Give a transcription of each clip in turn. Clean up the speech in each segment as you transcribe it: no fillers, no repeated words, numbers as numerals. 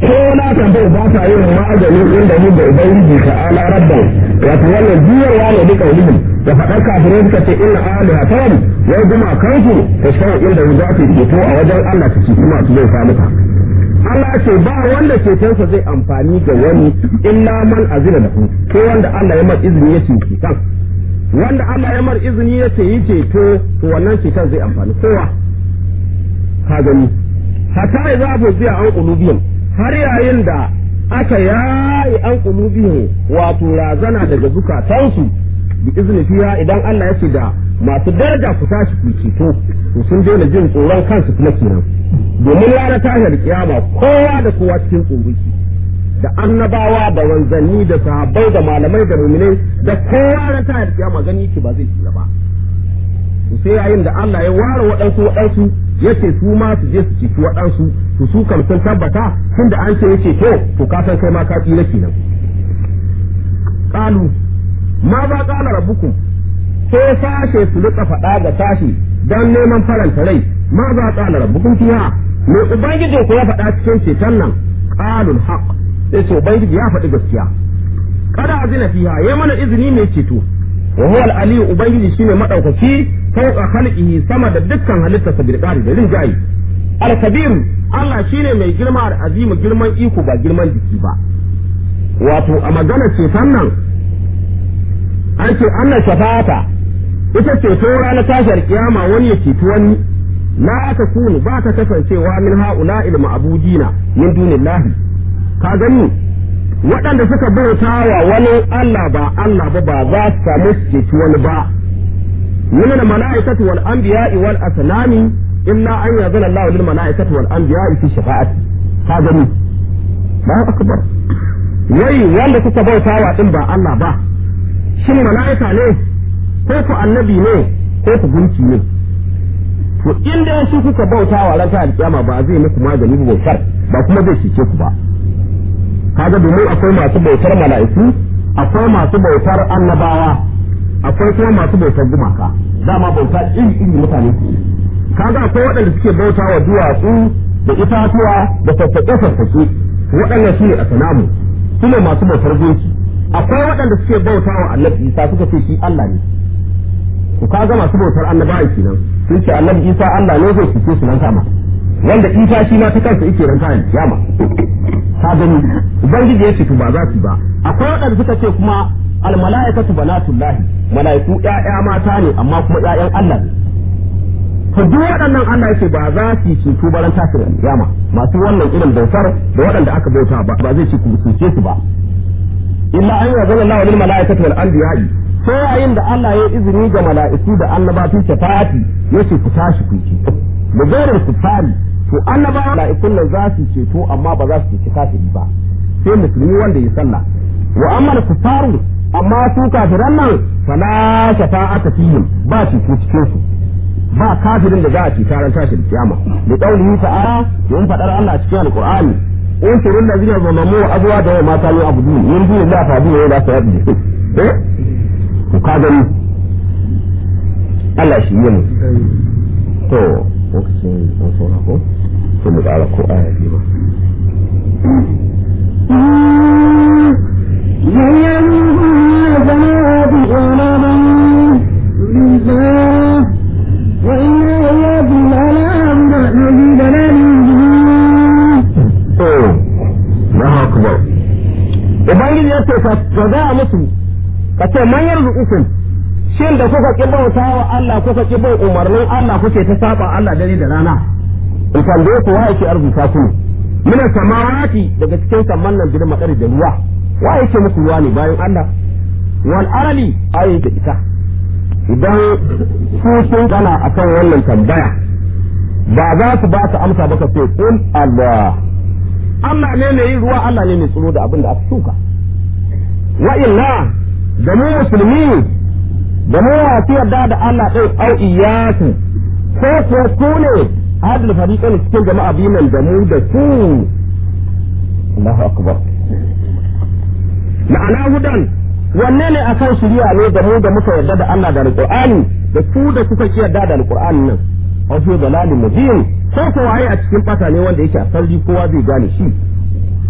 ko na tambaye ba ta yin magani inda ni da ubangiji ta'ala rabban wato wannan jiyarwa ne duka ulum da faɗar kafirai suka ce inna alihatan wai guma kansu ta shawo inda za ta ceto a wajen Allah ta ci kuma su zai samu ta Allah ce ba wanda cetonsa zai amfani ga wani illa man azina da ko wanda Allah ya mar izini ya ce kan wanda Allah ya mar izini ya ce yi ceto to wannan ceton zai amfani kowa ka gani hatta ya zafi biya an qulubihim har yayin da aka yayi an qulubihim wato razana daga zukatansu bi izini fiya idan Allah ya ce da masu daraja ku tashi ku ceto to sun daina jin tsoron kansu kuma kenan domin ranar tashar kiyama kowa da kowa cikin tsoro da annabawa da wanzanni da sahabbai da malamai da mu'minai da kowa ranar tashar kiyama gani ki ba zai tsira ba sai yayin da Allah ya ware waɗansu yace su ma su je su ciki waɗansu to su kan sun tabbata tunda an ce yace to ka san kai ma ka tsira kenan qalu ma ba qala rabbukum sai sashe su rika faɗa ga sashi dan neman faranta rai ma ba qala rabbukum fiha me ubangiji ko ya faɗa cikin ceton nan qalul haqq sai ce ubangiji ya faɗi gaskiya kada azina fiha yayi mana izini ne ceto wa huwa al-ali ubangiji shine madaukaki fawqa khalqihi sama da dukkan halittarsa bil qari da rinjayi al-kabir Allah shine mai girma da azimu girman iko ba girman jiki ba wato a magana ceton nan an ce anna shafata ita ce to ranar tashar kiyama wani ya ceci wani la ta kunu ba ta kasancewa min haula il ma'budina min dunillahi ka gani waɗanda suka bauta wa wani Allah ba za su samu su ceci wani ba min al mala'ikati wal anbiya'i wal asnami illa an yazana Allah lil mala'ikati wal anbiya'i fi shafa'ati ka gani ba akbar wai wanda suka bauta wa din ba Allah ba shin mala'ika ne ko ku annabi ne ko ku gunki ne to inda su kuka bauta wa ran ta alkiyama ba zai muku magani ba bautar ba kuma zai cece ku ba kaga domin akwai masu bautar mala'iku akwai masu bautar annabawa akwai kuma masu bautar gumaka dama bauta iri mutane su kaga akwai waɗanda suke bauta wa duwatsu da itatuwa da sassaƙe waɗanda su ne a sanamu su ne masu bautar gunki akwai waɗanda suke bauta wa annabi Isa suka ce shi Allah ne to kaga masu bautar annabawa kenan sun ce annabi Isa Allah ne zai fice su nan sama wanda Isa shi ma ta kansa yake ran ta kiyama ka gani ubangiji ya ce to ba za su ba akwai waɗanda suka ce kuma al mala'ikatu banatullahi mala'iku ƴaƴa mata ne amma kuma ƴaƴan Allah ne to duk waɗannan Allah yake ba za su ci to baran tasir kiyama masu wannan irin bautar da waɗanda aka bauta ba zai ci ku suke su ba illa an yazana Allah lil mala'ikati wal anbiya'i sai yayin da Allah ya izini ga mala'iku da annabatu shafa'ati yace ku tashi ku ci da gairar kufari to annabawa mala'ikun nan za su ceto amma ba za su ci kafiri ba sai musulmi wanda ya sallah wa amma kufaru amma su kafiran nan fala shafa'ata fihim ba su ko cikin su ba kafirin da za a ci taran tashin kiyama da qaulihi ta'ala yin fadar Allah cikin alqur'ani in turun da zina zamamu azwa da ma ta yi abudu min dun Allah fa bi da sa rabbi ku ka gani Allah shi yi mu to lokacin sun saura ko sai mu ƙara ko aya biyu ba Ubangiji ya ce ka gaya musu ka ce man yarzuqukum shin da kuka ki bauta wa Allah kuka ki bai umarnin Allah kuke ta saba Allah dare da rana in tambaye ku wa yake arzuta ku mina samawati daga cikin samman nan gidan madari da ruwa wa yake muku ruwa ne bayan Allah wal arali ayi da ita idan ku sun gana akan wannan tambaya ba za su ba ka amsa ba ka ce kun Allah ne mai yin ruwa Allah ne mai tsiro da abin da aka shuka wa illa da mu musulmi da mu wasu yarda da Allah ɗin au iyaku ko ko ku ne hadal fariqan cikin jama'a biyu da mu da su Allahu akbar ma'ana hudan wanne ne akan shari'a ne da mu da muka yarda da Allah da Alqur'ani da ku da kuka ki yarda da Alqur'ani nan wato dalalin mubin ko ko waye a cikin fata ne wanda yake a sarri kowa zai gane shi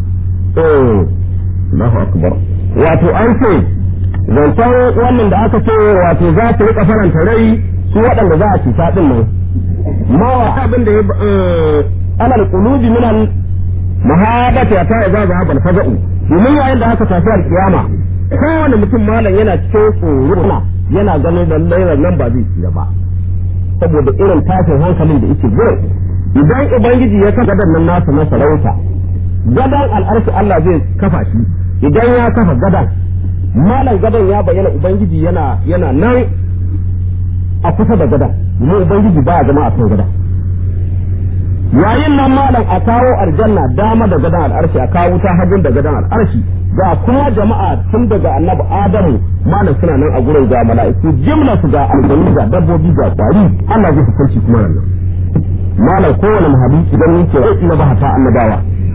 Allahu akbar wato an ce zancen wannan da aka ce wato za su rika faranta rai su waɗanda za a cuta din nan ma wa abin da ya alal qulubi min al mahabati ta idza zahaba al faza'u domin yayin da aka tafi al kiyama kowane mutum malam yana cikin tsoro yana ganin lallai nan ba zai tsira ba saboda irin tashin hankalin da yake gurin idan ubangiji ya kafa gadan nasa na sarauta gadan al'arshi Allah zai kafa shi idan ya kafa gadan malam gadan ya bayyana ubangiji yana nan a kusa da gadan domin ubangiji ba ya zama a kan gadan yayin nan malam a kawo aljanna dama da gadan al'arshi a kawo ta hajjin da gadan al'arshi ga kuma jama'a tun daga annabi adamu malam suna nan a gurin ga mala'iku jimla su ga aljanu ga dabbobi ga kwari Allah zai hukunci kuma nan malam kowane mahaluki idan yake rai na ba ta annabawa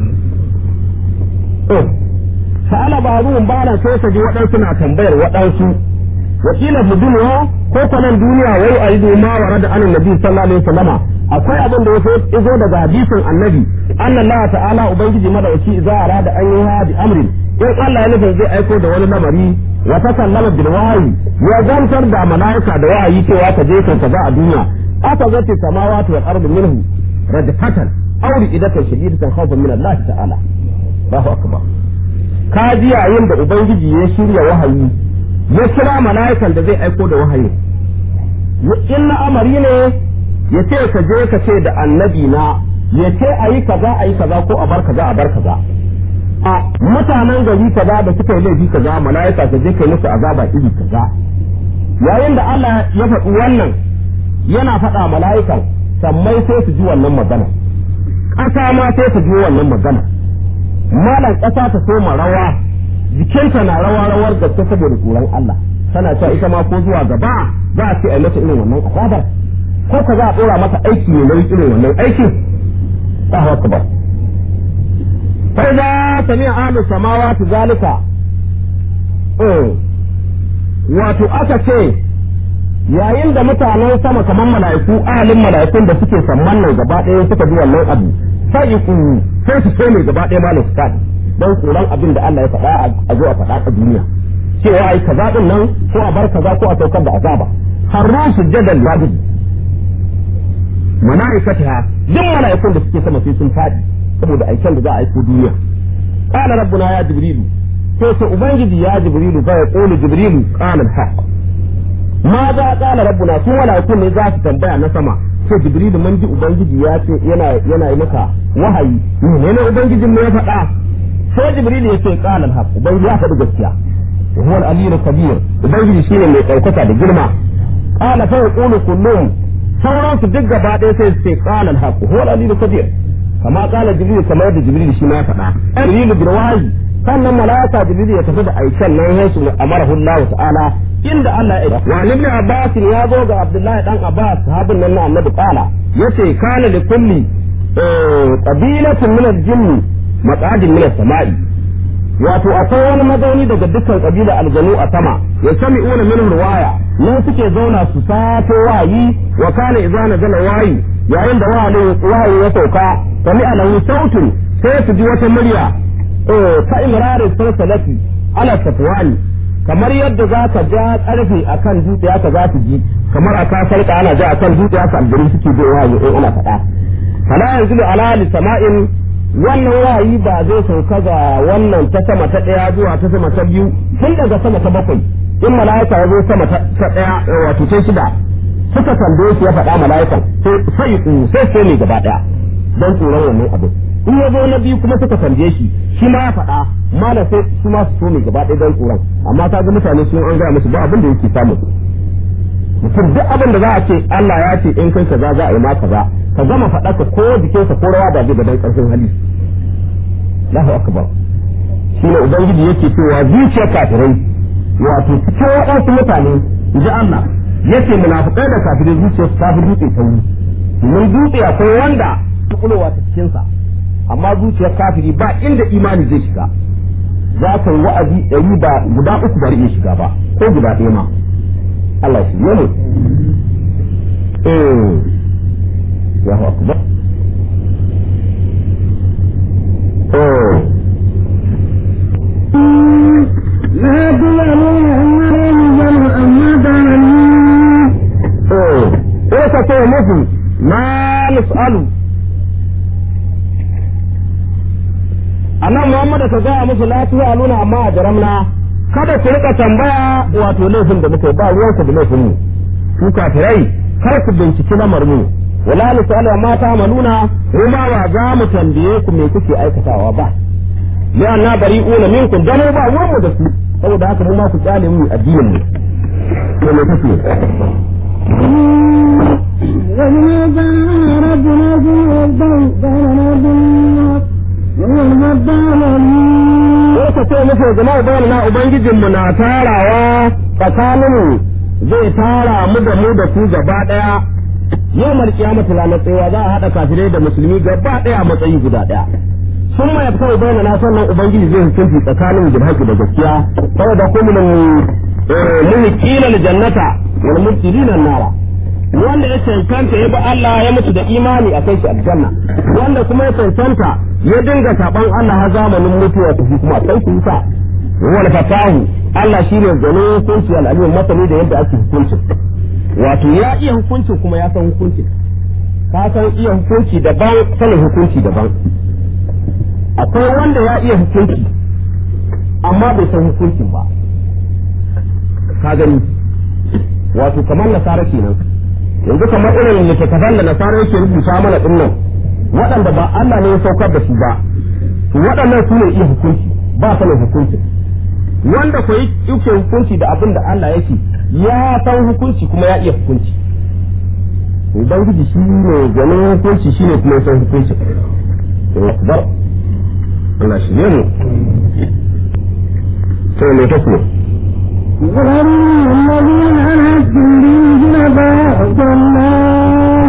sa'ala ba'dhum ba'da sai ka ji waɗansu na tambayar waɗansu wakila fi dunya ko kwanan duniya wai aidu ma warada an annabi sallallahu alaihi wasallama akwai abin da yazo daga hadisin annabi annallaha ta'ala ubangiji madauki idza arada an yi hadi amrin in Allah ya nufi zai aiko da wani lamari wa takallama bil wahyi ya zantar da malaika da wahayi cewa ka je kan kaza a duniya aka zati samawati wal ardu minhu rajfatan aw idatan shadidatan khawfan min Allah ta'ala Allahu akbar ka ji yayin da ubangiji ya shirya wahayi ya kira malaikan da zai aiko da wahayi in na amari ne ya ce ka je ka ce da annabi na ya ce ayi kaza ko a bar kaza a mutanen gari kaza da suka yi laifi kaza malaika ka je kai musu azaba iri kaza yayin da Allah ya faɗi wannan yana faɗa mala'ikan sammai sai su ji wannan magana ƙasa ma sai su ji wannan magana malan ƙasa ta soma rawa jikinta na rawar gaske saboda tsoron Allah tana cewa ita ma ko zuwa gaba za a ce a mata irin wannan azabar ko ka za a ɗora mata aiki ne nauyi irin wannan aikin Allahu akbar fa idza sami'a ahlu samawati zalika wato aka ce yayin da mutanen sama kamar mala'iku ahalin mala'ikun da suke samman nan gaba ɗaya suka ji wannan abu sai su so ne gaba ɗaya malam su kaɗi don tsoron abin da Allah ya faɗa a zo a faɗa a duniya cewa ai kaza din nan ko a bar kaza ko a saukar da azaba har rusu jadal wajib mala'ikata duk mala'ikun da suke sama sai sun faɗi saboda aikin da za a aiko duniya qala rabbuna ya jibrilu sai ubangiji ya jibrilu fa yaqulu jibrilu qala al-haqq ma za qala rabbuna su mala'ikun ne za su tambaya na sama sai jibrilu mun ji ubangiji ya ce yana yi maka wahayi ne ubangijin ne ya faɗa sai jibrilu ya ce qala al-haqq ubangiji ya faɗi gaskiya huwa al-aliyyul kabir ubangiji shine mai ɗaukaka da girma qala fa yaqulu kullum sauran su duk gaba ɗaya sai su ce qala al-haqq huwa al-aliyyul kabir kama qala jibrilu kamar da jibrilu shi ma ya faɗa jibrilu bil wahyi sannan mala'ika jibrilu ya tafi da aikan nan yasu amarahu Allah ta'ala inda Allah ya wa ibn Abbas ya zo ga Abdullahi dan Abbas sahabin nan na Annabi qala yace kana li kulli qabilatin min al-jinn maq'adin min as-sama'i wato akwai wani mazauni daga dukkan kabila aljanu a sama ya sami'una min riwaya nan suke zauna su sato wayi wa kana idza nazala wayi yayin da wayi ya sauka sami alahu sautun sai su ji wata murya ta imrarin sarsalati ala safwani kamar yadda za ka ja karfe akan dutse haka za su ji kamar aka sarka ana ja akan dutse haka aljanu suke je wayi ana faɗa fala yanzu ala li sama'in wannan wayi ba zai sauka ga wannan ta sama ta ɗaya zuwa ta sama ta biyu tun daga sama ta bakwai in mala'ika ya zo sama ta ɗaya wato ta shida suka tambaye shi ya faɗa mala'ikan sai ne gaba ɗaya don tsoron wannan abin in ya zo na biyu kuma suka tambaye shi ma ya faɗa malam sai su ma su so ne gaba ɗaya don tsoron amma ta ga mutane sun an gaya musu ba abin da yake samu mutum duk abin da za a ce Allah ya ce in kai kaza za a yi ma kaza ka gama faɗa ka ko jikinsa ko rawa da zai da dan ƙarfin hali Allahu akbar shi ne ubangiji yake cewa zuciyar kafirai wato cikin waɗansu mutane ji Allah yake munafikai da kafirai zuciyar su tafi dutse tauri domin dutse akwai wanda tukulowa ta cikinsa amma zuciyar kafiri ba inda imani zai shiga za ka yi wa'azi ɗari ba guda uku bari iya shiga ba ko guda ɗaya ma Allah shi ne Allahu akbar musu na nus'alu annan Muhammadu ka gaya musu la tu'aluna amma ajramna kada ku rika tambaya wato laifin da muke ba ruwanku da laifin mu ku kafirai kar ku binciki lamarin mu wala nus'alu amma ta'maluna kuma ba za mu tambaye ku me kuke aikatawa ba ya na bari'una minkum dan ba ruwanmu da su saboda haka mu ma ku kyale mu addinin mu to me kake وَمَا رَبُّنَا Wata ce muke jama'a bayan na Ubangijinmu na tarawa tsakaninmu zai tara mu da mu da su gaba ɗaya. Yau malkiya mata ranar tsayawa za a haɗa kafirai da musulmi gaba ɗaya a matsayi guda ɗaya. Sun ma yafi kawai bayan na sannan Ubangiji zai hukunci tsakanin da haƙi da gaskiya. Saboda kuma mun kila jannata wal mutsilina nara. Wanda ya cancanta ya bi Allah ya mutu da imani a kai shi aljanna wanda kuma ya cancanta ya dinga saban Allah har zamanin mutuwa ta kuma kai shi sa wal fatahu Allah shine gano hukunci al'alim masani da yadda ake hukunci wato ya iya hukunci kuma ya san hukunci ka san iya hukunci daban sanin hukunci daban akwai wanda ya iya hukunci amma bai san hukuncin ba ka gani wato kamar nasara kenan yanzu kamar irin littattafan da nasara yake rubuta mana din nan waɗanda ba Allah ne ya saukar da su ba to waɗannan su ne iya hukunci ba sanin hukunci wanda ko yake hukunci da abin da Allah yake ya san hukunci kuma ya iya hukunci ubangiji shi ne ganin hukunci shi ne kuma ya san hukunci akbar Allah shi ne mu to me ta kuma الذين أنعمتم بهم بعد الله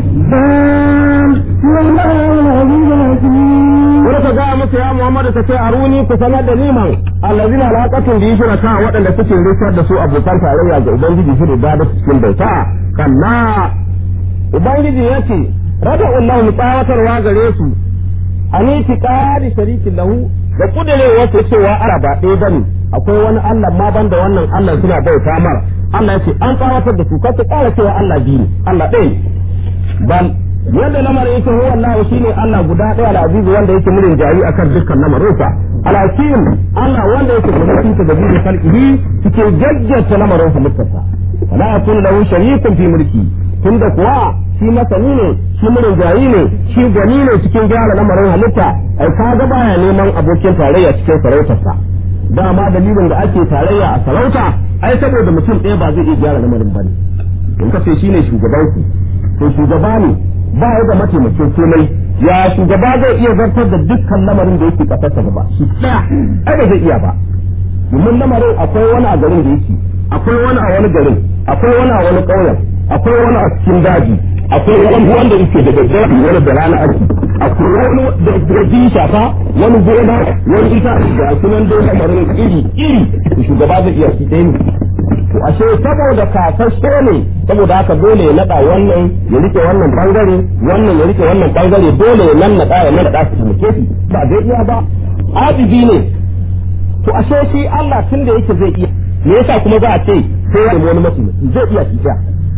Wata ga musu ya Muhammadu ta ce aruni ku sanar da liman allazina alaqatun bi shuraka waɗanda suke rikar da su abokan tarayya ga ubangiji shi da cikin bauta kalla ubangiji yace rada'ullahu mutawatarwa gare su ani tiqadi sharikin lahu da kudure wato cewa araba ɗaya bane akwai wani Allah ma banda wannan Allah suna bauta mar Allah yace an tsawatar da su kace kara cewa Allah biyu Allah ɗaya bal yadda lamarin yake huwa Allah shine Allah guda ɗaya al-aziz wanda yake mulkin jari akan dukkan lamarinsa al-hakim Allah wanda yake mulkin ta da biyu kalkihi cikin jajjata lamarin sa muttasa wala yakun lahu sharikun fi mulki tunda kuwa shi masani ne shi mulkin jari ne shi gani ne cikin gyara lamarin halitta ai kaga baya neman abokin tarayya cikin sarautarsa dama dalilin da ake tarayya a sarauta ai saboda mutum ɗaya ba zai iya gyara lamarin bane in ka ce shine shugaban ku to shugaba ne ba ya da mataimakin komai ya shugaba zai iya zartar da dukkan lamarin da yake kasarsa gaba shi ɗaya ai ba zai iya ba domin lamarin akwai wani a garin da yake akwai wani a wani garin akwai wani a wani ƙauyen akwai wani a cikin daji akwai wani wanda yake da daddare wani da rana ake akwai wani da ji shafa wani gona wani ita da sunan dai lamarin iri shugaba zai iya shi ɗaya ne to ashe saboda kasashe ne saboda haka dole ya nada wannan ya rike wannan bangare wannan ya rike wannan bangare dole ya nan nada ya nada su muke shi ba zai iya ba ajibi ne to ashe shi Allah tun da yake zai iya me yasa kuma za a ce sai ya wani mutum zai iya shi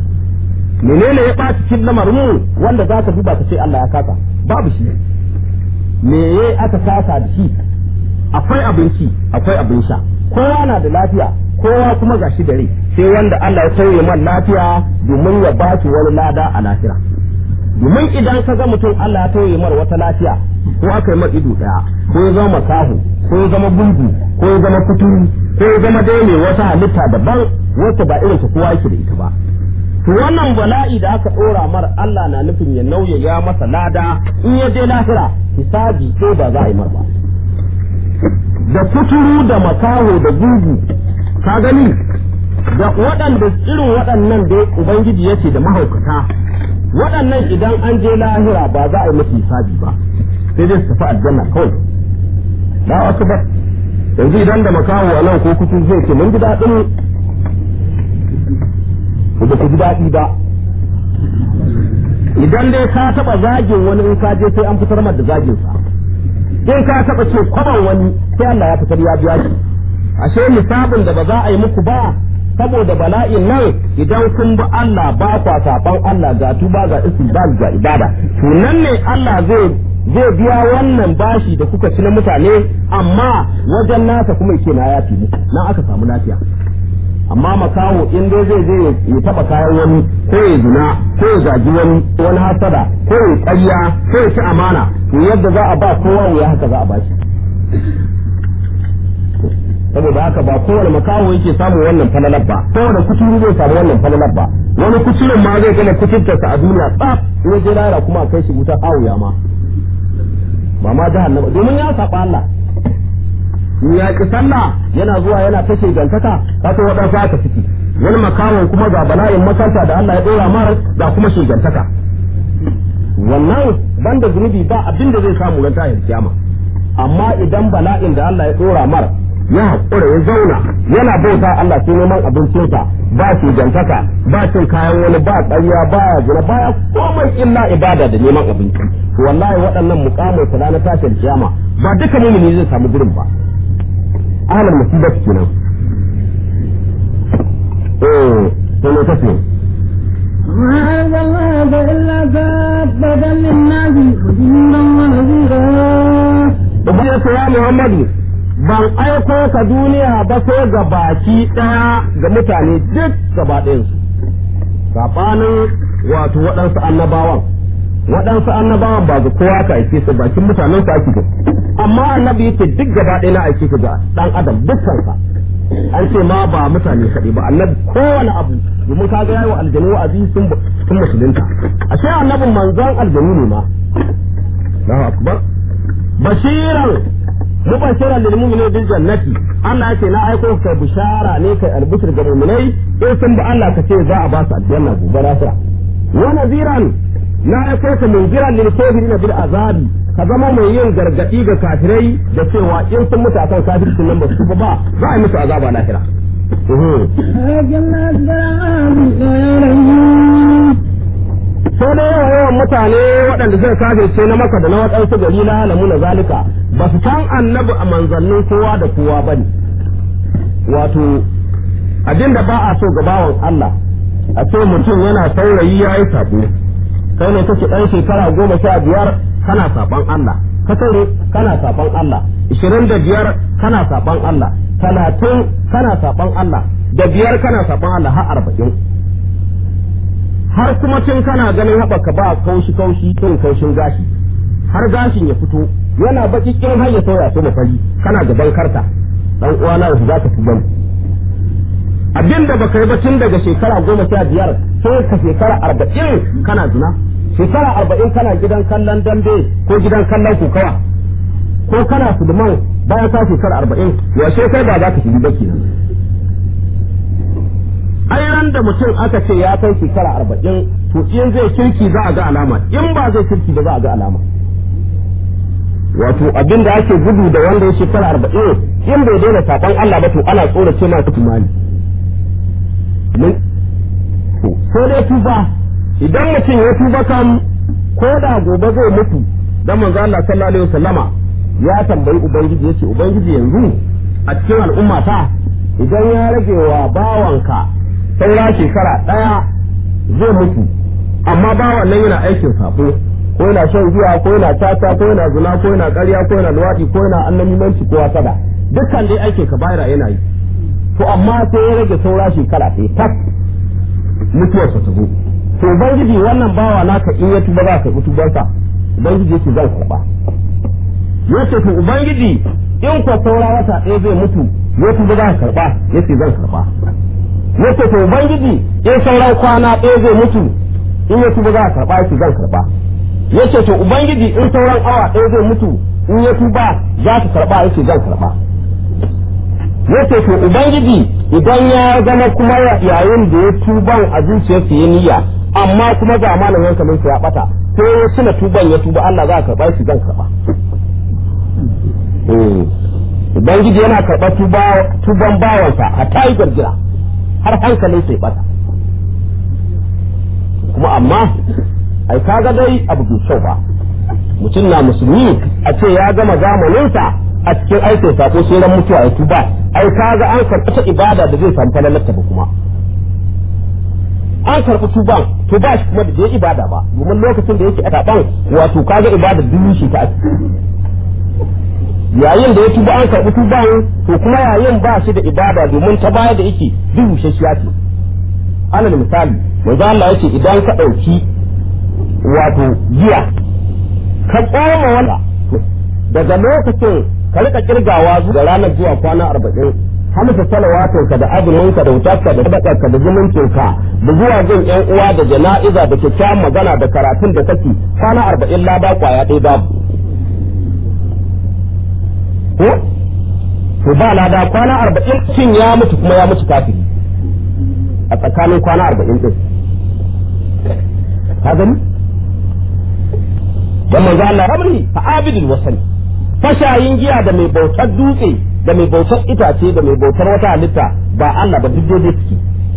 menene ya ɓaci cikin lamarin mu wanda za ka duba ka ce Allah ya kasa babu shi me aka kasa da shi akwai abinci akwai abin sha kowa na da lafiya kowa kuma gashi da rai sai wanda Allah ya sauye man lafiya domin ya ba shi wani lada a lafiya domin idan ka ga mutum Allah ya sauye mar wata lafiya ko aka yi mar ido daya ko ya zama makahu ko ya zama gungu ko ya zama kuturu ko ya zama dai mai wata halitta daban wacce ba irin ta kowa yake da ita ba to wannan bala'i da aka dora mar Allah na nufin ya nauye ya masa lada in ya je lahira hisabi ko ba za a yi mar ba da kuturu da makaho da gungu ka gani da waɗanda irin waɗannan da ubangiji yake da mahaukata waɗannan idan an je lahira ba za a yi musu hisabi ba sai dai su tafi aljanna kawai da wasu ba yanzu idan da makaho a nan ko kutu zai ce mun ji daɗin ba ku ji daɗi ba idan dai ka taɓa zagin wani in ka je sai an fitar da zaginsa in ka taɓa ce kwaban wani sai Allah ya fitar ya biya shi ashe lissafin da ba za a yi muku ba saboda bala'in nan idan kun bi Allah ba kwa saban Allah ga tuba ga istighfar ga ibada to nan ne Allah zai biya wannan bashi da kuka ci na mutane amma wajen nasa kuma yake na yafi nan aka samu lafiya amma makawo in dai zai je ya taba kayan wani ko ya zina ko ya zagi wani hasada ko ya ƙarya ko ya ci amana to yadda za a ba kowa ya haka za a bashi saboda haka ba kowane makawo yake samun wannan falalar ba kowane kuturu zai samu wannan falalar ba wani kuturin ma zai gama kuturtarsa a duniya tsaf in je lahira kuma a kai shi wutar awuya ma ba ma jahannama domin ya saba Allah in ya ki sallah yana zuwa yana ta shegantaka ka to wadansu aka ciki wani makawon kuma ga bala'in makanta da Allah ya dora mara ga kuma shegantaka wannan banda zunubi ba abin da zai samu ran tahir kiyama amma idan bala'in da Allah ya dora mara ya haƙura ya zauna yana bauta Allah sai neman abincinsa ba shegantaka ba cin kayan wani ba ƙarya ba zina ba komai illa ibada da neman abinci to wallahi waɗannan mukamai ta ranar tashin kiyama ba duka mumini zai samu gurin ba ahlul musibat kenan sai ne tafi ما أرسلناك إلا كافة للناس بشيرا ونذيرا. وبيت يا محمد ban aiko ka duniya ba sai ga baki ɗaya ga mutane duk gaba ɗayansu saɓanin wato waɗansu annabawan ba ga kowa ka aike su bakin mutanen su ake amma annabi yake duk gaba ɗaya na aike ka ga ɗan adam dukkansa an ce ma ba mutane kaɗai ba annabi kowane abu domin ka ga yawo aljanu wa'azi sun musulunta ashe annabin manzon aljanu ne ma Allahu akbar bashiran mubashiran lil mu'minin bil jannati Allah yake na aiko kai bishara ne kai albishir ga mu'minai in sun bi Allah ka ce za a ba su aljanna gobe lafiya wa nadiran na aiko ka munjiran lil kafirin bil azabi ka zama mai yin gargadi ga kafirai da cewa in sun mutu akan kafircin nan ba su ba za a yi musu azaba lahira sai da yawan mutane waɗanda zai kafirce na maka da na waɗansu gari na alamu na zalika ba su san annabi a manzannin kowa da kowa ba ne wato abin da ba a so ga bawan Allah a ce mutum yana saurayi ya yi sabo kai ne kake ɗan shekara 15 kana saban Allah ka saurayi kana saban Allah 25 kana saban Allah 30 kana saban Allah da 5 kana saban Allah har 40 har kuma tun kana ganin haɓaka ba kaushi tun kaushin gashi har gashin ya fito yana baki kin har ya sauya su da fari kana gaban karta dan uwana yanzu za ka fi gani abinda baka yi ba tun daga shekara 15 sai ka shekara 40 kana zina shekara 40 kana gidan kallon dambe ko gidan kallon kokawa ko kana sulman bayan ka shekara 40 washe kai ba za ka shiri ba kenan ai ran da mutum aka ce ya kai shekara 40 to in zai kirki za a ga alama in ba zai kirki ba za a ga alama wato abin da ake gudu da wanda ya shekara 40 in bai daina saban Allah ba to ana tsorace ma ta tumani ko dai tuba idan mutum ya tuba kam ko da gobe zai mutu dan manzo Allah sallallahu alaihi wasallama ya tambayi ubangiji yace ubangiji yanzu a cikin al'umma ta idan ya rage wa bawanka saura shekara 1 zai mutu amma bawan nan yana aikin sabo ko yana shan giya ko yana tata ko yana zina ko yana ƙarya ko yana luwaɗi ko yana annabimanci ko wasada dukkan dai aikin ka bayra yana yi to amma sai ya rage saura shekara ɗaya tak mutuwarsa ta zo to ubangiji wannan bawa naka in ya tuba za ka yi tubarsa ubangiji yake zan karɓa yace to ubangiji in ko saura wata ɗaya zai mutu ya tuba za ka karɓa yace zan karɓa yace to ubangiji in sauran kwana ɗaya zai mutu in ya tuba za ka karɓa yace zan karɓa yace to ubangiji in sauran awa ɗaya zai mutu in ya tuba za ka karɓa yace zan karɓa yace to ubangiji idan ya zama kuma yayin da ya tuban a zuciyarsa ya niyya amma kuma ga malamin kamar ya bata ko suna tuban ya tuba Allah za ka karɓa shi zan karɓa ubangiji yana karɓa tuban bawansa a tayi gargira har hankalin sai bata kuma amma ai kaga dai abu bai kyau ba mutum na musulmi a ce ya gama zamaninsa a cikin aikin sako sai ran mutuwa ya tuba ai kaga an karɓi ta ibada da zai samu falalarta ba kuma an karɓi tuban to ba shi kuma da je ibada ba domin lokacin da yake a taban wato kaga ibada dubu shi ta yayin da ya tuba an karɓi tuban to kuma yayin ba shi da ibada domin ta baya da yake dubu shi ce alal misali manzo Allah yake idan ka dauki wato giya ka tsoma wala daga lokacin ka rika kirgawa da ranar zuwa kwana 40 hamsa salawatinka da azuminka da wutarka da sadakarka da zumuncinka da zuwa jin yan uwa da jana'iza da kyakkyawan magana da karatun da kake kwana 40 lada kwaya ɗaya babu ko to ba lada kwana 40 cin ya mutu kuma ya mutu kafiri a tsakanin kwana 40 din ka gani dan manzo Allah rabbi fa abidul wasal fashayin giya da mai bautar dutse da mai bautar itace da mai bautar wata halitta ba Allah ba duk dai suke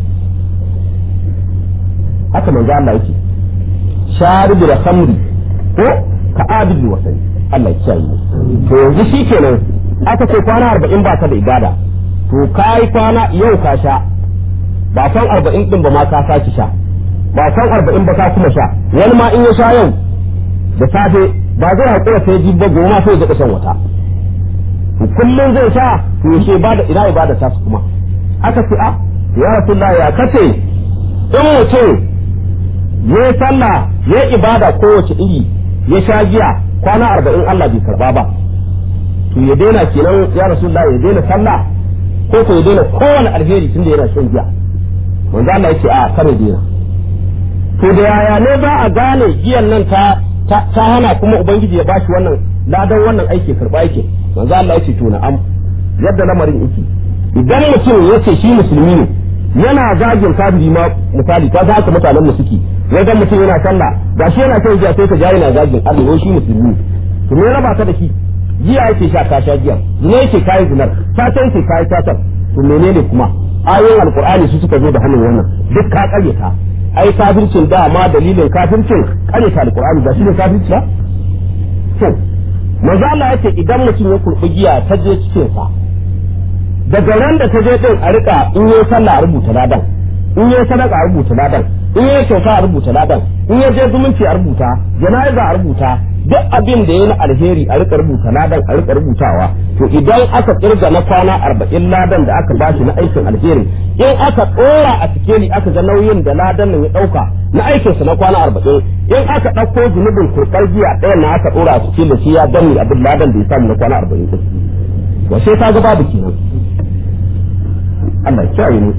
haka manzo Allah yake sharibu da khamri ko ka abidul wasal Allah ya kiyaye to yanzu shikenan aka ce kwana 40 ba ka da ibada to kai kwana yau ka sha ba san 40 din ba ma ka saki sha ba san 40 ba ka kuma sha wani ma in ya sha yau da safe ba zai hakura sai jibba goma sai ga kasan wata kullun zai sha to yaushe ba da ina ibada ta kuma aka ce a ya rasulullahi ya kace in mutum ya sallah ya ibada kowace iri ya sha giya kwana 40 Allah bai karba ba to ya daina kenan ya rasulullahi ya daina sallah ko ko ya daina kowane alheri tunda yana shan giya manzo Allah yake a kare daina to da yaya ne za a gane giyan nan ta hana kuma ubangiji ya bashi wannan ladan wannan aiki karba yake manzo Allah yake to na'am yadda lamarin yake idan mutum yace shi musulmi ne yana zagin kafiri ma misali ta haka mutanen mu suke wajen mutum yana sallah gashi yana kai giya sai ka ja yana zagin Allah shi musulmi to me raba ka da shi giya yake sha ka sha giya ne yake kai zinar ta yake kai ta to menene kuma ayoyin alqur'ani su suka zo da hannun wannan duk ka karyata ai kafircin da ma dalilin kafircin karyata alqur'ani ba shi ne kafirci ba to manzo Allah yace idan mutum ya kurbi giya ta je cikin sa daga ran da ta je din a rika in yi sallah a rubuta ladan in yi sadaka a rubuta ladan in yi kyauta a rubuta ladan in yi je zumunci a rubuta jana'iza a rubuta duk abin da ya na alheri a rika rubuta ladan a rika rubutawa to idan aka kirga na kwana 40 ladan da aka bashi na aikin alheri in aka tsora a sikeli aka ga nauyin da ladan nan ya dauka na aikin sa na kwana 40 in aka dauko zunubin kurkar giya ɗaya na aka tsora a sikeli shi ya danne abin ladan da ya samu na kwana 40 din to sai ka ga babu kenan Allah ya kiyaye ni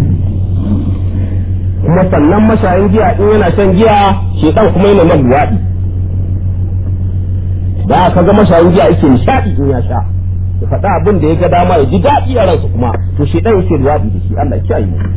kuma sannan mashayin giya in yana shan giya shedan kuma yana mai luwadi da aka ga mashayin giya yake nishadi in ya sha ya faɗa abin da ya ga dama ya ji daɗi a ransa kuma to shedan yake luwadi da shi Allah ya kiyaye mu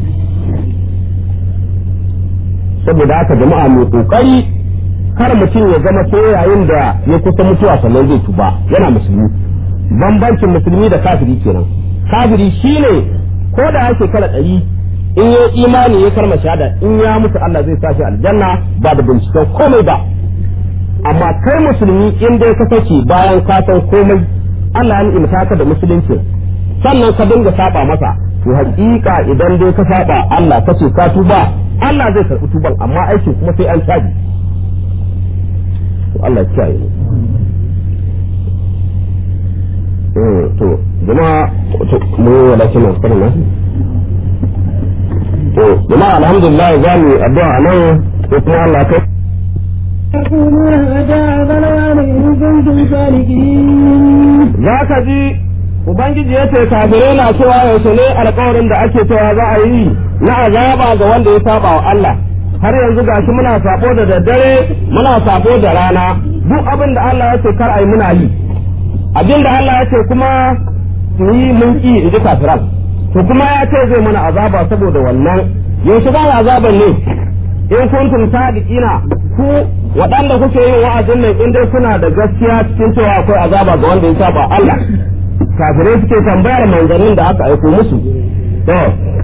saboda haka jama'a mai kokari kar mutum ya zama sai yayin da ya kusa mutuwa sannan zai tuba yana musulmi bambancin musulmi da kafiri kenan kafiri shine ko da yake kala 100 in ya imani ya karma shahada in ya mutu Allah zai sa shi aljanna ba da binciken komai ba amma kai musulmi in dai ka sake bayan ka san komai Allah ya ni'imta ka da musulunci sannan ka dinga saba masa to hakika idan dai ka saba Allah kace ka tuba Allah zai karbi tuban amma aikin kuma sai an caji to Allah ya kiyaye to jama'a mu walakin asfarna to jama'a alhamdulillah za mu addu'a nan ko kuma Allah kai za ka ji ubangiji ya ce kafirai na cewa yaushe ne alƙawarin da ake cewa za a yi na azaba ga wanda ya saba wa Allah har yanzu gashi muna sabo da daddare muna sabo da rana duk abin da Allah ya ce kar ai muna yi abin da Allah ya ce kuma mu yi mun ki in ji kafiran to kuma ya ce zai mana azaba saboda wannan yaushe ba azaban ne in kuntum sadiqina ku waɗanda kuke yin wa'azin nan in dai kuna da gaskiya cikin cewa akwai azaba ga wanda ya saba Allah kafirai suke tambayar manzannin da aka aiko musu to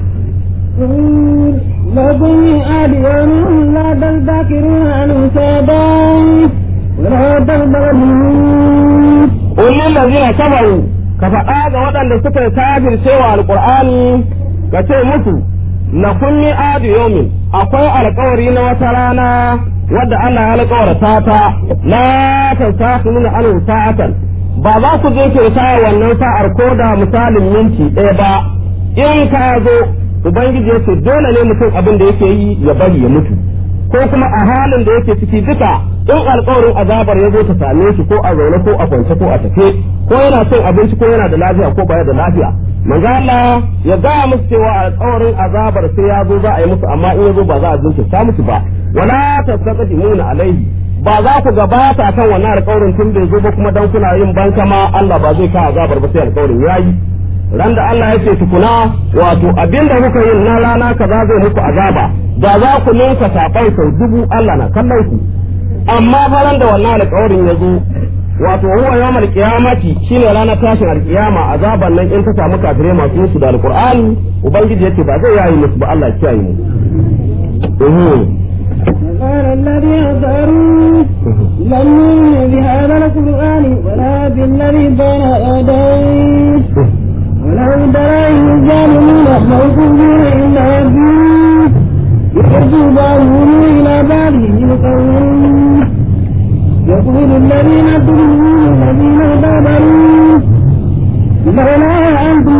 لكم آديان لا تذكرون عن سادان ولا تغضبون kullum lazina kafaru ka faɗa ga waɗanda suka kafircewa alqur'ani ka ce musu na kunni adu yawmin akwai alƙawari na wata rana wadda Allah ya alƙawarta ta la tasakuna an sa'atan ba za ku je ke sa wannan sa'ar ko da misalin minti ɗaya ba in ka zo ubangiji ya ce dole ne mutum abin da yake yi ya bari ya mutu ko kuma a halin da yake ciki duka in alƙawarin azabar ya zo ta same shi ko a zaune ko a kwance ko a tafe ko yana cin abinci ko yana da lafiya ko baya da lafiya manzo Allah ya ga musu cewa alƙawarin azabar sai ya zo za a yi musu amma in ya zo ba za a jinkirta musu ba wala tasaqimuna alaihi ba za ku gabata kan wannan alƙawarin tun bai zo ba kuma dan kuna yin banka ma Allah ba zai ka azabar ba sai alƙawarin yayi ran da Allah ya ce tukuna wato abinda kuka yin na rana kaza zai muku azaba da za ku ninka saban sau 1000 Allah na kallon ku amma faran da wannan alƙawarin ya zo wato huwa yawmal qiyamati shine ranar tashin alƙiyama azaban nan in ta samu kafirai masu yin su da alƙur'ani ubangiji yace ba zai yayi musu ba Allah ya kiyaye mu قال الذي أظهروا لم يؤمن بهذا القرآن ولا بالذي بين يديه ولو ترى الظالمين موقوفين عند ربهم يرجو بعضهم إلى بعض القول يقول الذين اتقوا الذين كفروا لولا أنتم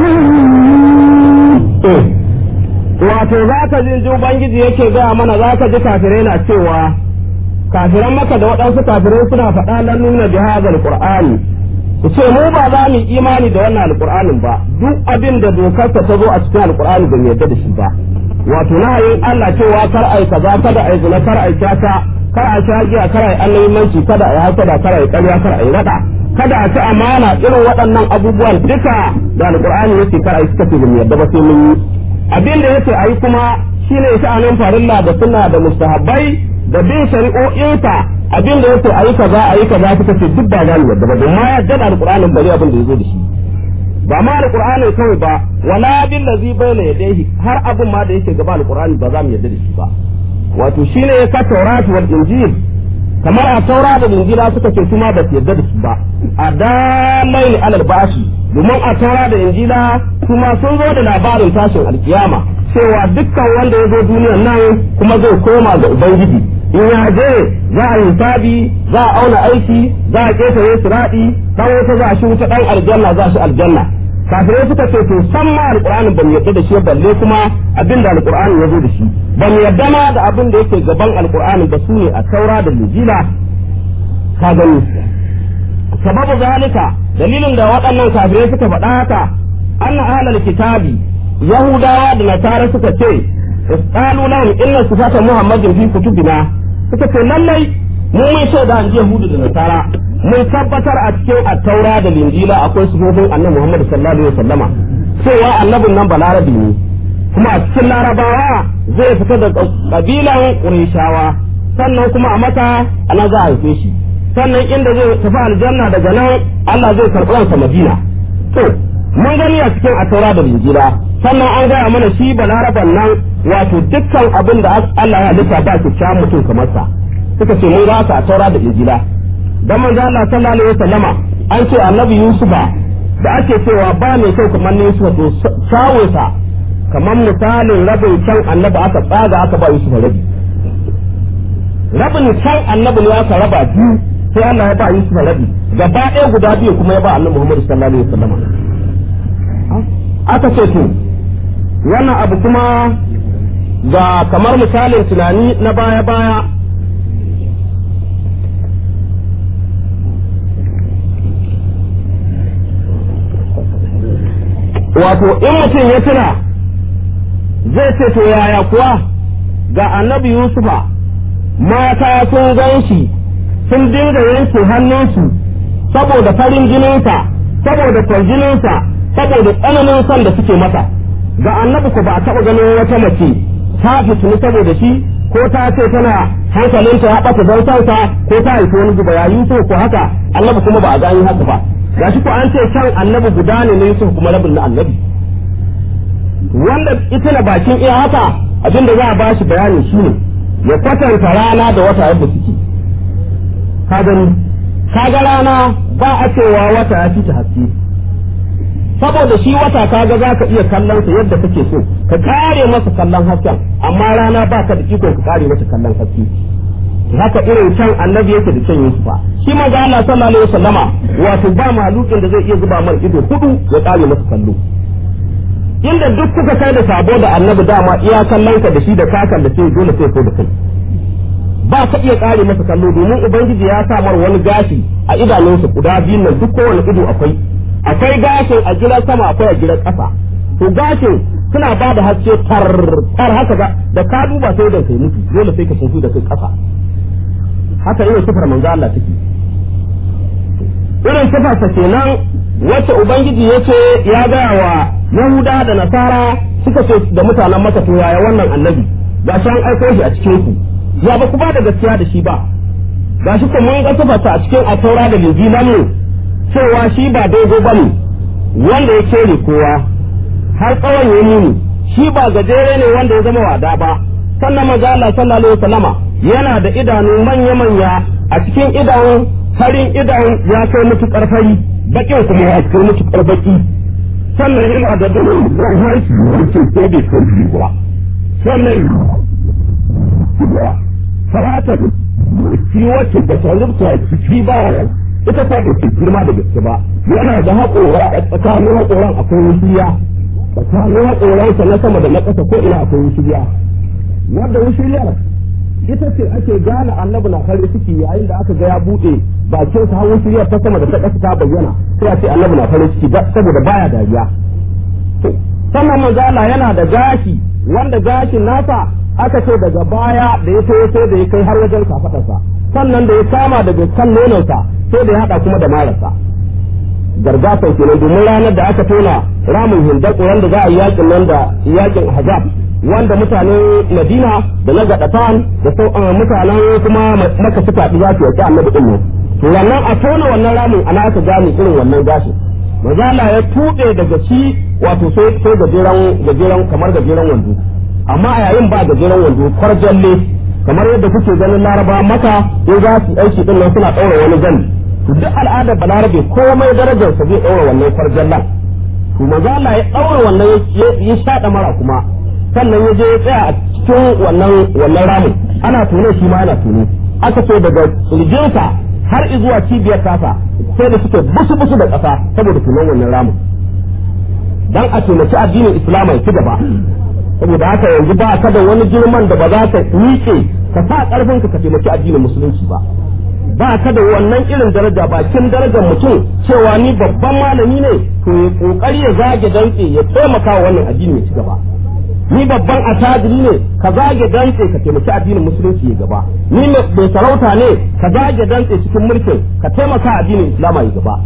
لتؤمنون wato za ka ji ubangiji yake gaya mana za ka ji kafirai na cewa kafiran maka da waɗansu kafirai suna faɗa lan nuna bi hadha alqur'ani ku ce mu ba za mu imani da wannan alqur'anin ba duk abin da dokarsa ta zo a cikin alqur'ani ba mu yarda da shi ba wato nahayin Allah cewa kar ai kaza kada ai zina kar ai kyata kar a sha giya kar ai annabimanci kada ai hasada kar ai ƙarya kar ai rada kada a ci amana irin waɗannan abubuwan duka da alqur'ani yake kar ai suka ce ba mu yarda ba sai mun yi abin da yake ayi kuma shine sha'anin farilla da sunna da mustahabbai da bin shari'o'insa abin da yake ayi kaza suka ce duk ba za mu yadda ba don ma yadda da alqur'anin bari abin da yazo da shi ba ma alqur'ani kawai ba wala bil ladhi bayna yadayhi har abin ma da yake gaba alqur'ani ba za mu yadda da shi ba wato shine ka taurat wal injil kamar a taura da injila suka ce kuma ba su yadda da shi ba a dalai alal bashi domin a taura da injila kuma sun zo da labarin tashin alkiyama cewa dukkan wanda ya zo duniyar nan kuma zai koma ga ubangiji in ya je za a yi hisabi za a auna aiki za a ketare siradi dan wata za a shi wuta dan aljanna za shi aljanna kafirai suka ce to san ma alqur'ani ban yadda da shi balle kuma abin da alqur'ani ya zo da shi ban yadda ma da abin da yake gaban alqur'ani ba sune a taura da injila ka gani sababu zalika dalilin da waɗannan kafirai suka faɗa haka anna ahlul kitabi yahudawa da nasara suka ce qalu lahum inna sifata muhammadin fi kutubina suka ce lallai mu mun shaida an yahudu da nasara mun tabbatar a cikin at-taura da injila akwai sifofin annabi muhammad sallallahu alaihi wasallama cewa annabin nan balarabi ne kuma a cikin larabawa zai fita da kabilan qurayshawa sannan kuma a maka ana za a haife shi sannan inda zai tafi aljanna daga nan Allah zai karɓi ransa Madina to mun gani a cikin at-taura da injila sannan an gaya mana shi balaraban nan wato dukkan abin da Allah ya halitta ba shi kyan mutum kamar sa suka ce mun ga a taura da injila dan manzo Allah sallallahu alaihi wasallama an ce annabi Yusufa da ake cewa ba mai kyau kamar Yusufa to sawunsa kamar misalin rabin kan annabi aka tsaga aka ba Yusufa rabin kan annabi ne aka raba biyu sai Allah ya ba Yusufa rabi gaba ɗaya guda biyu kuma ya ba annabi Muhammad sallallahu alaihi wasallama aka ce to wannan abu kuma ga kamar misalin tunani na baya-baya wato in mutum ya tuna zai ce to yaya kuwa ga annabi Yusufa mata sun gan shi sun dinga yanke hannunsu saboda farin jininsa saboda kwarjininsa saboda tsananin son da suke mata ga annabi ko ba a taɓa ganin wata mace ta fitini saboda shi ko ta ce tana hankalinta ya ɓata zautansa ko ta haifi wani guba ya Yusuf ko haka annabi kuma ba a gani haka ba gashi ko an ce kan annabi guda ne na Yusuf kuma rabin na annabi wanda ita na bakin iya haka abinda za a ba shi bayani shine ya kwatanta rana da wata yadda suke ka gani kaga rana ba a cewa wata ya fita haske saboda shi wata kaga za ka iya kallon sa yadda kake so ka kare masa kallon hasken amma rana ba ka da iko ka kare masa kallon haske haka irin can annabi yake da can Yusufa shi manzo Allah sallallahu alaihi wasallama wato ba malukin da zai iya zuba mar ido hudu ya kare masa kallo inda duk kuka kai da sabo da annabi dama iya kallon ka da shi da kakan da sai dole sai ko da kai ba ka iya kare masa kallo domin ubangiji ya sa mar wani gashi a idanunsa guda biyun nan duk kowane ido akwai gashin a gidan sama akwai a gidan ƙasa to gashin suna ba da haske tar haka da ka duba sai da kai mutu dole sai ka suntu da kai ƙasa haka irin sifar manzo Allah take irin sifar sa kenan wacce ubangiji yace ya gaya wa Yahuda da Nasara suka ce da mutanen Makka to yaya wannan annabi gashi an aiko shi a cikin ku ya ba ku ba da gaskiya da shi ba gashi kuma mun ga sifar sa a cikin Ataura da Injila ne cewa shi ba dogo bane wanda ya kere kowa har tsawon ya nuni shi ba gajere ne wanda ya zama wada ba sannan manzo Allah sallallahu alaihi wasallama yana da idanu manya-manya a cikin idanun farin idan ya kai mutukar fari bakin kuma ya kai mutukar baki sannan yana da dukkan harshe wacce ko bai kai ba sannan farata shi wacce da sarrafa shi ba ita ta da girma da gaske ba yana da haƙora a tsakanin haƙoran akwai wuciya tsakanin haƙoransa na sama da na ƙasa ko ina akwai wuciya wanda wuciyar ita ce ake gane annabi na farin ciki yayin da aka ga ya buɗe bakin sa har wuciyar ta sama da ta ƙasa ta bayyana sai a ce annabi na farin ciki saboda baya dariya sannan manzo Allah yana da gashi wanda gashin nasa aka ce daga baya da ya tayo sai da ya kai har wajen kafadarsa sannan da ya kama daga kan nononsa sai da ya hada kuma da marasa gargasan kenan domin ranar da aka tona ramin hindaku wanda za a yi yakin nan da yakin Ahzab wanda mutanen Madina da na Gadafan da mutanen kuma Makka suka haɗu za su yaki annabi din nan to wannan a tona wannan ramin ana aka gane irin wannan gashi mazala ya tuɓe daga shi wato sai gajeren kamar gajeren wando amma a yayin ba gajeren wando kwarjalle kamar yadda kuke ganin Laraba Makka in za su aiki din nan suna ɗaura wani gani duk al'adar balarabe komai darajarsa zai ɗaura wannan kwarjallan to mazala ya ɗaura wannan ya shaɗa mara kuma sannan ya je ya tsaya a cikin wannan ramin ana tone shi ma ana tone aka ce daga kirjinsa har zuwa cibiyar tasa sai da suke busu da ƙasa saboda tunan wannan ramin dan a taimaki addinin Islam ya ci gaba saboda haka yanzu ba ka da wani girman da ba za ka miƙe ka sa ƙarfin ka taimaki addinin musulunci ba ka da wannan irin daraja bakin darajar mutum cewa ni babban malami ne to ya kokari ya zage dantse ya taimaka wa wannan addini ya ci gaba ni babban attajiri ne ka zage dantse ka taimaki addinin musulunci ya gaba ni mai sarauta ne ka zage dantse cikin mulkin ka taimaka addinin Islam ya gaba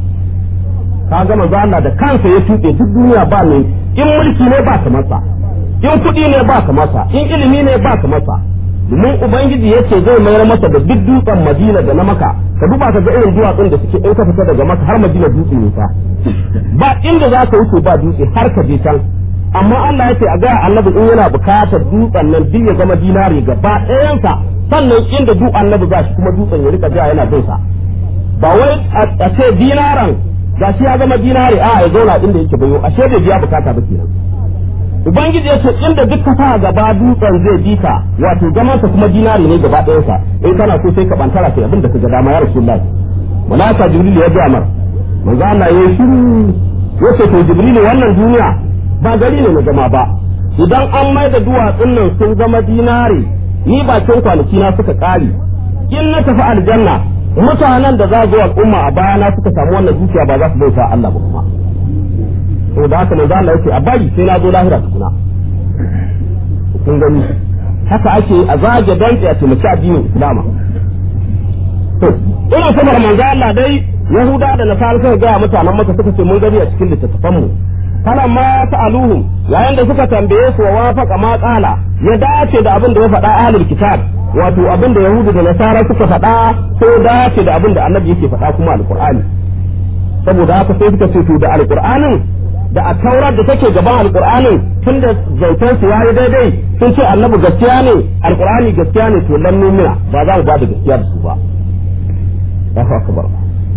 ka ga manzo Allah da kansa ya tuɓe duk duniya ba ne in mulki ne ba ka masa in kuɗi ne ba ka masa in ilimi ne ba ka masa domin ubangiji yace zai mayar masa da duk dutsen Madina da na Makka ka duba ka ga irin duwatsun da suke in ka fita daga Makka har Madina dutse ne fa ba inda za ka wuce ba dutse har ka je can amma Allah yace a ga annabi in yana bukatar dutsen nan duk ya zama dinari gaba ɗayansa sannan inda duk annabi za shi kuma dutsen ya rika ja yana bin sa ba wai a ce dinaran gashi ya zama dinari a ya zauna inda yake bayo ashe bai biya bukata ba kenan ubangiji ya ce inda duk ka sa gaba dutsen zai bi ka wato zaman sa kuma dinari ne gaba ɗayan sa in kana so sai ka bantara kai abin da ka ga dama ya rasulullahi malaka jibril ya ga mar manzo Allah yayi shiru yace to jibril wannan duniya ba gari ne na zama ba idan an mai da duwatsun nan sun zama dinari ni bakin kwanaki na suka kare in na tafi aljanna mutanen da za zuwa al'umma a bayana suka samu wannan dukiya ba za su bauta Allah ba kuma to da haka manzo Allah yake a bari sai na zo lahira tukuna kun gani haka ake a zage dantse a taimaki addinin Islama to ina sanar manzo Allah dai Yahuda da Nasara suka ga mutanen Makka suka ce mun gani a cikin littattafan mu falamma ta'aluhum yayin da suka tambaye su wa wafaqa ma qala ya dace da abin da ya faɗa ahlul kitab wato abin da Yahudu da Nasara suka faɗa sai dace da abin da Annabi yake faɗa kuma alqur'ani saboda haka sai suka ce to da alqur'anin da a taurar da take gaban alqur'anin tunda zautan su yayi daidai sun ce Annabi gaskiya ne alqur'ani gaskiya ne to lan numina ba za mu ba da gaskiya da su ba Allahu akbar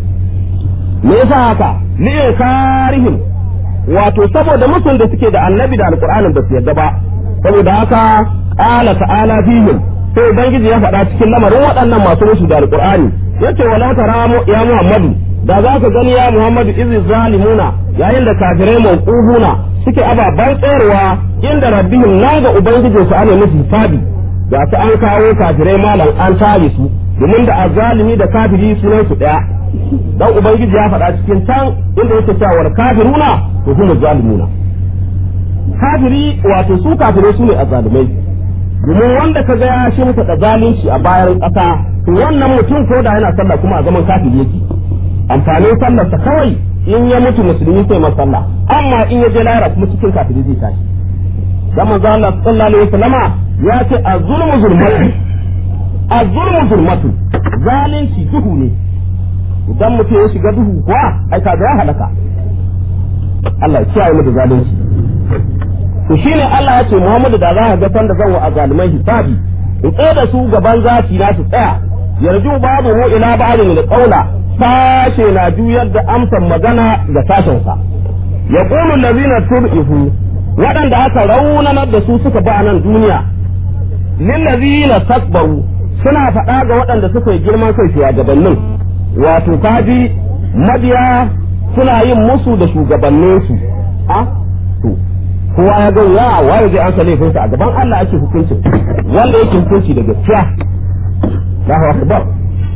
me yasa haka li karihim wato saboda musun da suke da annabi da alqur'anin ba su yadda ba saboda haka qala ta'ala fihim sai ubangiji ya faɗa cikin lamarin waɗannan masu musu da alqur'ani yace wala taramu ya muhammadu da za ka gani ya muhammadu izi zalimuna yayin da kafirai mawqufuna suke ababan tsayarwa inda rabbihim na ga ubangijin su ana musu hisabi da su an kawo kafirai malam an tare su domin da azalimi da kafiri sunan su daya dan ubangiji ya faɗa cikin can inda yake cewa wal kafiruna to hum zalimuna kafiri wato su kafirai su ne azalimai domin wanda ka ga ya shimfa da zalunci a bayan ƙasa to wannan mutum ko da yana sallah kuma a zaman kafiri yake amfanin sallarsa kawai in ya mutu musulmi sai masa sallah amma in ya je lahira kuma cikin kafiri zai tashi dan manzo Allah sallallahu alaihi wasallama ya ce az-zulmu zulmatu az-zulmu zulmatu zalunci duhu ne idan mutum ya shiga duhu kuwa ai ka ga ya halaka Allah ya kiyaye mu da zalunci to shine Allah ya ce Muhammadu da za ka ga sanda zan wa azalimai hisabi in tsaya da su gaban zati na su tsaya yarju babu mu ila ba'din da qaula sashe na juyar da amsan magana ga sashensa ya ƙulu lazina tur'ifu waɗanda aka raunanar da su suka ba nan duniya lillazina takbaru suna faɗa ga waɗanda suka yi girman kai shugabannin wato kaji mabiya suna yin musu da shugabanninsu to kowa ya ga ya waye zai an laifinsa a gaban Allah ake hukunci wanda yake hukunci da gaskiya Allahu akbar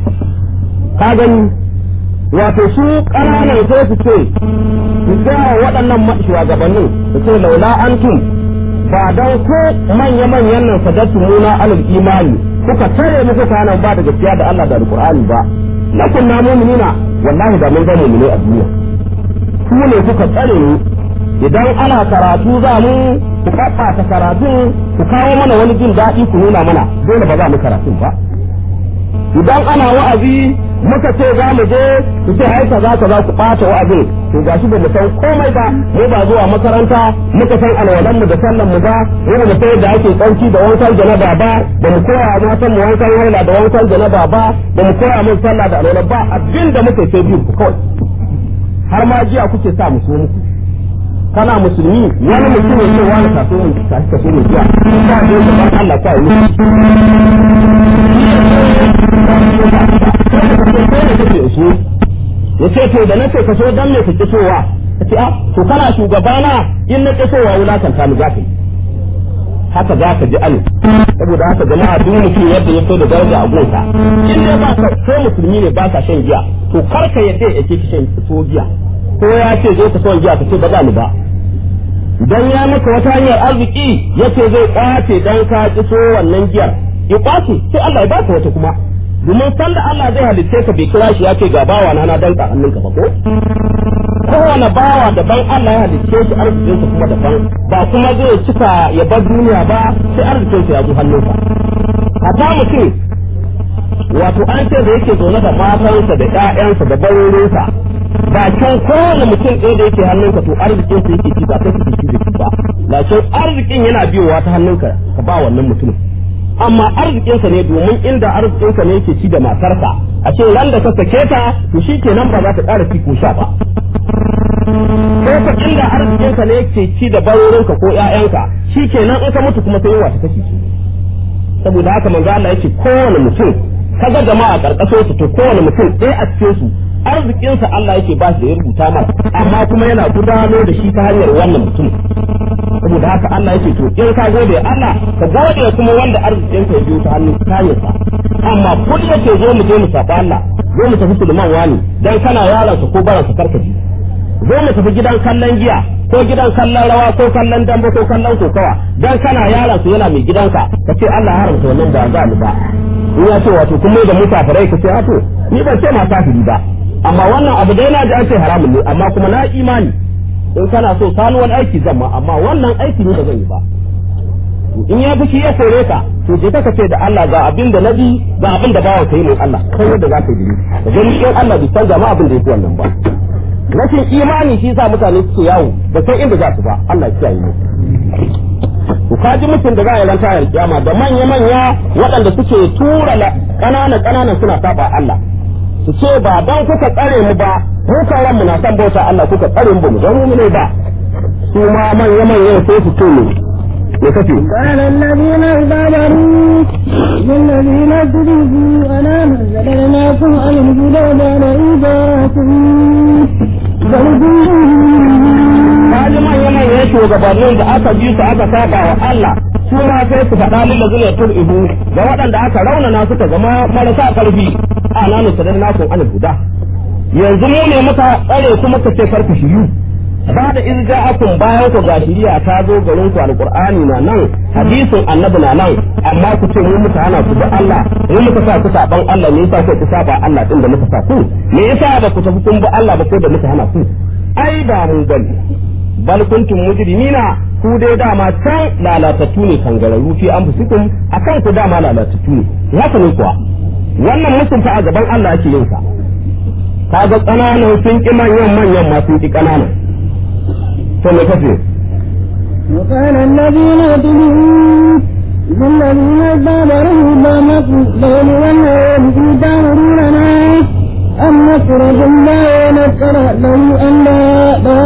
ka gani wato su ƙananan sai su ce su gaya waɗannan shugabannin su ce laula antum ba don ko manya-manyan nan sadatu muna alal imani kuka tare mu kuka nan ba da gaskiya da Allah da alqur'ani ba na kunna mu'minina wallahi da mun ga mu'mini a duniya ku ne kuka tsare mu idan ana karatu za mu ku kafa karatu ku kawo mana wani jin daɗi ku nuna mana dole ba za mu karatu ba idan ana wa'azi muka ce za mu je ku ce ai kaza kaza ku ɓata wa'azin to gashi ba mu san komai ba mu ba zuwa makaranta muka san alwalan mu da sallan mu ba mu ba sai da ake tsarki da wankan janaba ba ba mu koya ma san mu wankan haila da wankan janaba ba ba mu koya mun sallah da alwalan ba abin da muka sai biyu kawai har ma jiya kuke sa mu so muku kana musulmi wani mutum ne wani kaso mun kaso ne jiya ba da Allah ka yi ya ce to da na ce kaso dan me kake sowa kace to kana shugabana in na kasowa wulakanta mu zaka haka zaka ji al saboda haka jama'a duk mutum yadda ya so da daraja a gonsa in dai ba ka so musulmi ne ba ka shan giya to karka yadda yake ki shan so giya ko ya ce zo ka son giya kace ba za ni ba idan ya maka wata hanyar arziki yace zai kwace dan ka ki so wannan giyar ya kwace sai Allah ya baka wata kuma domin san da Allah zai halitte ka bai kira shi ya ce ga bawa na danka hannunka ba ko kowane bawa daban Allah ya halitte shi arzikinsa kuma daban ba kuma zai cika ya bar duniya ba sai arzikinsa ya zo hannunsa hata mutum wato an ce da yake zaune da matansa da ƴaƴansa da barorinsa ba can kowane mutum ɗaya da yake hannunka to arzikinsa yake ci ba kai kake ci da ba lakin arzikin yana biyowa ta hannunka ka ba wannan mutumin amma arzikinsa ne domin inda arzikinsa ne yake ci da matarka a ce ran da ka sake ta to shi kenan ba za ta ƙara ci ko sha ba ko ka inda arzikinka ne yake ci da barorinka ko ƴaƴanka shi kenan in ka mutu kuma sai yawa ta kashe shi saboda haka manzo Allah yake kowane mutum kaga jama'a karkashin su to kowane mutum ɗaya a cikin su arzikinsa Allah yake ba shi da ya rubuta masa amma kuma yana gudanar da shi ta hanyar wannan mutum saboda haka Allah yake to in ka gode Allah ka gode kuma wanda arzikinsa ya biyo ta hannun kayansa amma kun yake zo mu je mu saba Allah zo mu tafi Sulman wani dan kana yaransa ko baransa karkaji zo mu tafi gidan kallon giya ko gidan kallon rawa ko kallon dambe ko kallon kokawa dan kana yaransa yana mai gidanka ka ce Allah ya haramta wannan ba za ni ba in ya ce wato kun mai da musafirai ka ce to ni ban ce ma kafiri ba amma wannan abu dai na ji an ce haramun ne amma kuma na imani in kana so sanuwar aiki zan ma amma wannan aiki ne da zan yi ba in ya fushi ya kore ka to je ka ce da Allah ga abin da nabi ga abin da bawa kai ne Allah kai yadda za ka yi ka gani in Allah bai canza ma abin da yake wannan ba rashin imani shi sa mutane suke yawo da kai inda za su ba Allah ya kiyaye mu ku kaji mutum da za a yi ran tayar kiyama da manya waɗanda suke tura ƙananan suna saba Allah su ce ba don kuka tsare mu ba mu kan mu na san bauta Allah kuka tsare mu mu zama mu ne ba su ma manya sai su tone ya kace قال الذين استكبروا للذين استضعفوا أنا نزلناكم على الهدى بعد إذاكم kaji manya shugabannin da aka ji su aka saba wa Allah su ma sai su faɗa lil lazina tu'ibu ga waɗanda aka raunana suka zama marasa karfi ana ne sadan naku an guda yanzu mu ne muka tsare ku muka ce farku shiru ba da in ja'akum bayan ku ga shiriya ta zo garin ku alqur'ani na nan hadisin annabi na nan amma ku ce mu muka hana ku da Allah mu muka sa ku saban Allah ne yasa ku saba Allah din da muka sa ku me yasa ba ku tafi kun bi Allah ba ko da muka hana ku ai ba mu bane bal kuntum mujrimina ku dai dama can lalatattu ne kangararru fi anfusikum akan ku dama lalatattu ne haka ne kuwa wannan mutunta a gaban Allah ake yin sa kaga kananan sun ki manyan ma sun ki kananan to me kace وقال الذين اتبعوا للذين استكبروا ما مكروا والنار تأمروننا أن نخرج الله ونذكر له أن لا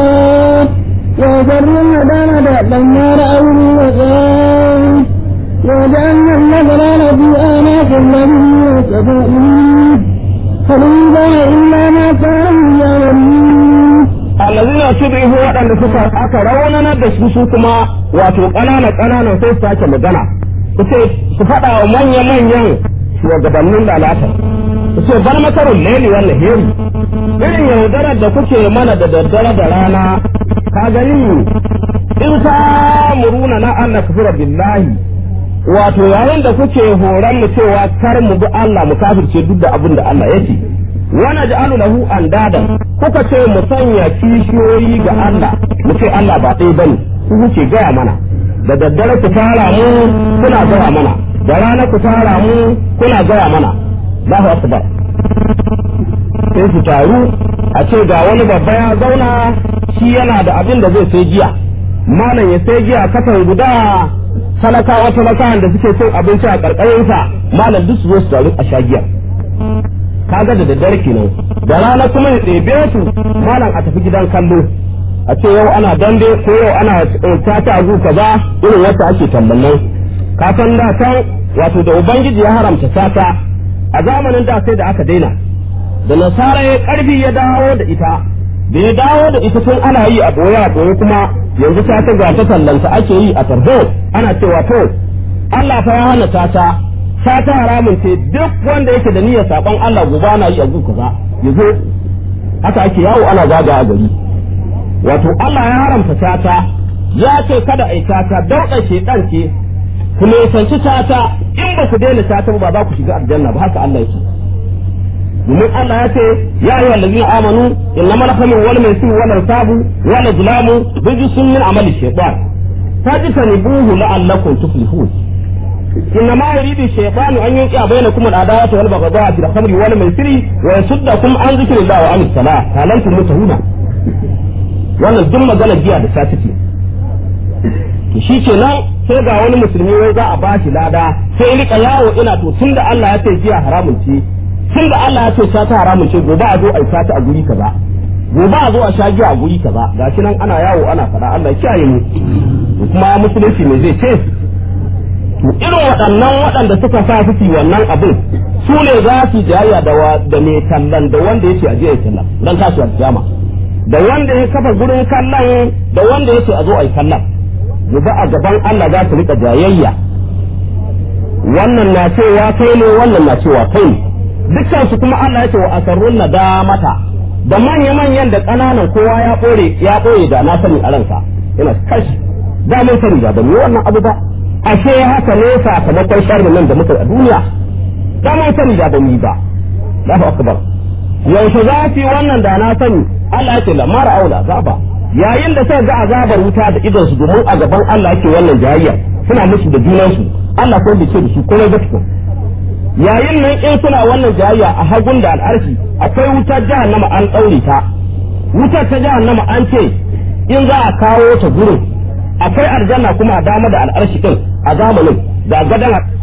وذروا الندامة لما رأوا الوغاية وجعلنا النظران في آناف الذين كفروا فليس إلا ما كانوا يعملون الذين تبعوا waɗanda suka aka raunana da su kuma wato ƙananan sai su sake magana su faɗa wa manyan shugabannin lalata su ce bar makarun laili wannan heri irin yaudarar da kuke mana da daddare da rana ka gani in ta muruna na Allah kafira billahi wato yayin da kuke horon mu cewa kar mu bi Allah mu kafirce duk da abin da Allah yake wana ja'alu lahu andadan kuka ce mu sanya kishiyoyi ga Allah mu ce Allah ba ɗaya bane ku kuke gaya mana da daddare ku tara mu kuna gaya mana da rana ku tara mu kuna gaya mana Allahu akbar sai su taru a ce ga wani babba ya zauna shi yana da abin da zai sai giya malam ya sai giya kasan guda talakawan da suke cin abinci a karkarinsa malam duk su zo su taru a sha giya kaga da daddare kenan da rana kuma ya ɗebe su malam a tafi gidan kallo a ce yau ana dambe ko yau ana tata azu kaza irin yadda ake tallan kafin da kan wato da ubangiji ya haramta sata a zamanin da sai da aka daina da nasara ya karfi ya dawo da ita da ya dawo da ita tun ana yi a boye kuma yanzu ta ga ta tallanta ake yi a tarho ana cewa to Allah fa ya hana tata haramun ce duk wanda yake da niyyar saban Allah gobe na yi a zuku kaza yazo haka ake yawo ana zaga a gari wato Allah ya haramta tata ya ce kada ai tata dauda shedan ce ku ne sanci tata in ba ku daina tata ba za ku shiga aljanna ba haka Allah yake domin Allah ya ce ya ayyuhal ladina amanu innamal khamru wal maisir wal ansabu wal azlamu rijsun min amali shaytan fajtanibuhu la'allakum tuflihun إنما يريد الشيطان أن يوقع بينكم العداوة والبغضاء في الخمر والميسر ويصدكم عن ذكر الله وعن الصلاة هل أنتم منتهون؟ wannan duk magana jiya da ta take shi kenan sai ga wani musulmi wai za a bashi lada sai rika yawo ina to tunda Allah ya ce jiya haramun ce tunda Allah ya ce ta haramun ce gobe a zo a sata a guri kaza gobe a zo a sha giya a guri kaza gashi nan ana yawo ana fada Allah ya kiyaye mu kuma musulunci ne zai ce irin waɗannan waɗanda suka sa su wannan abin su ne za su jayya da mai kallon da wanda yake a jiya kallon dan tashi alkiyama da wanda ya kafa gurin kallon da wanda yake a zo a yi kallon gobe a gaban Allah za su rika jayayya wannan na cewa kai ne wannan na cewa kai ne dukkan su kuma Allah yake wa asarrun nadamata da manyan da ƙananan kowa ya ɓoye da na sani a ranka ina kashi da mun sani da mu wannan abu ba ashe haka ne sakamakon sharrin nan da muka a duniya da mun sani da mu ba Allahu akbar yaushe za su wannan da na sani Allah yake lamara aula azaba yayin da suka ga azabar wuta da idon su domin a gaban Allah yake wannan jayayya suna musu da junan su Allah ko da ce da su komai gaskiya yayin nan in suna wannan jayayya a hagun da al'arshi akwai wutar jahannama an daure ta wutar ta jahannama an ce in za a kawo ta gurin akwai aljanna kuma a dama da al'arshi din a zamanin da gadan